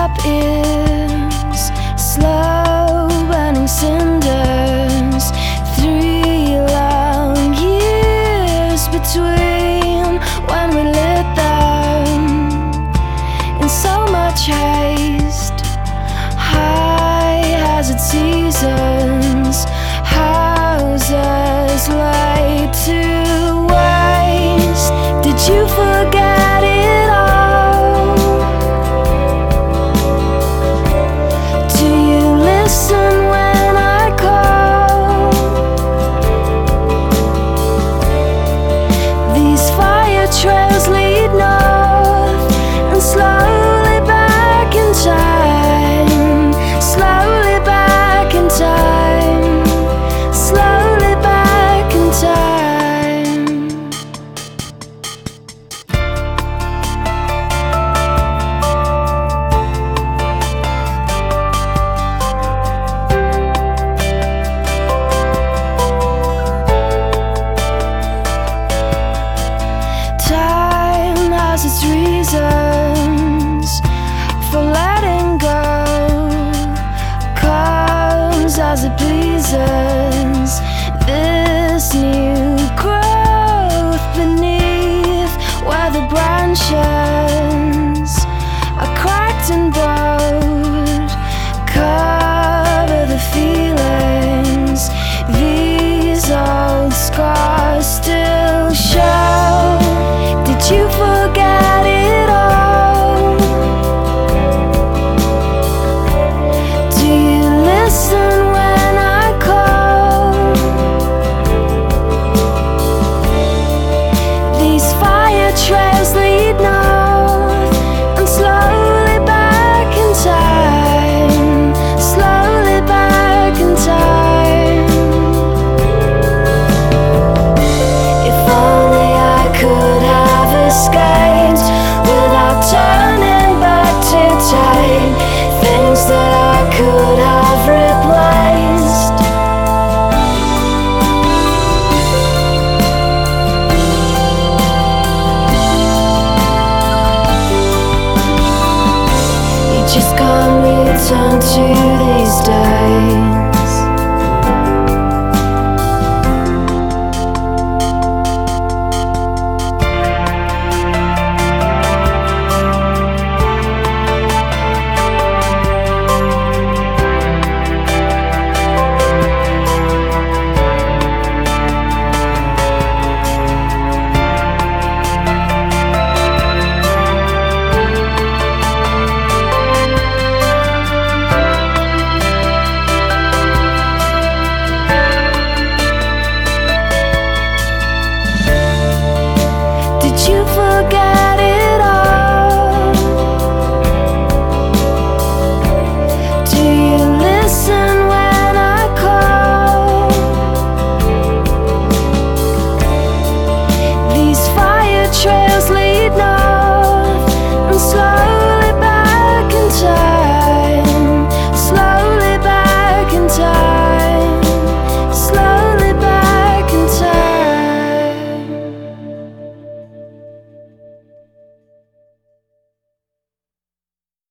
up is slow burning cinders. 3 long years between when we lit them in so much haste. High hazard seasons, houses laid to waste. Did you forget it all? Do you listen when I call? These fire trails lead north and slowly back in time. Slowly back in time. Slowly back in time. Time has its reasons for letting go, comes as it pleases. This new growth beneath where the branches are cracked and bowed cover the feelings. These old scars still show. Did you forget it all? Do you listen when I call? These fire trails lead north and slowly back in time. Slowly back in time. If only I could have escaped without turning back to take things that I could have replaced. You just can't return to these days.